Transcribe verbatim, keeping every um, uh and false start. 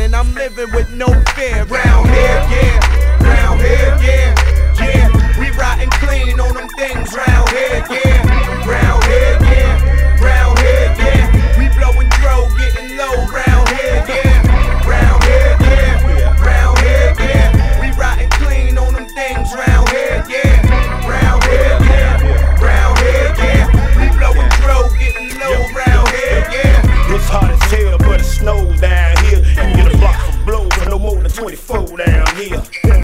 and I'm living with no fear. Round here, yeah, round here, yeah.